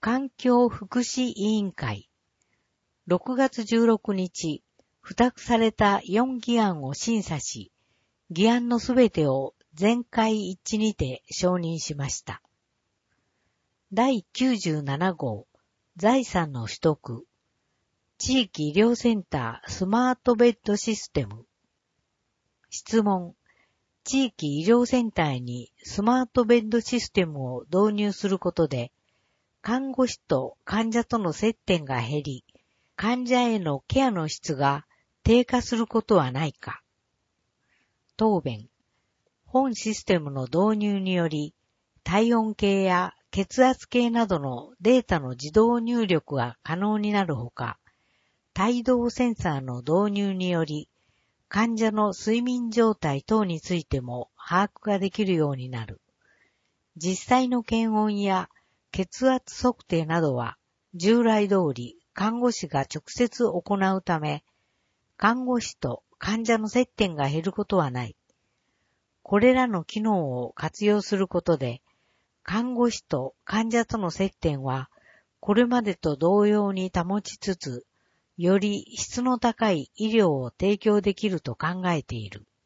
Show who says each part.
Speaker 1: 環境福祉委員会、6月16日、付託された4議案を審査し、議案のすべてを全会一致にて承認しました。第97号、財産の取得、地域医療センタースマートベッドシステム。質問、地域医療センターにスマートベッドシステムを導入することで、看護師と患者との接点が減り、患者へのケアの質が低下することはないか。答弁、本システムの導入により、体温計や血圧計などのデータの自動入力が可能になるほか、帯同センサーの導入により、患者の睡眠状態等についても把握ができるようになる。実際の検温や血圧測定などは従来通り看護師が直接行うため、看護師と患者の接点が減ることはない。これらの機能を活用することで、看護師と患者との接点はこれまでと同様に保ちつつ、より質の高い医療を提供できると考えている。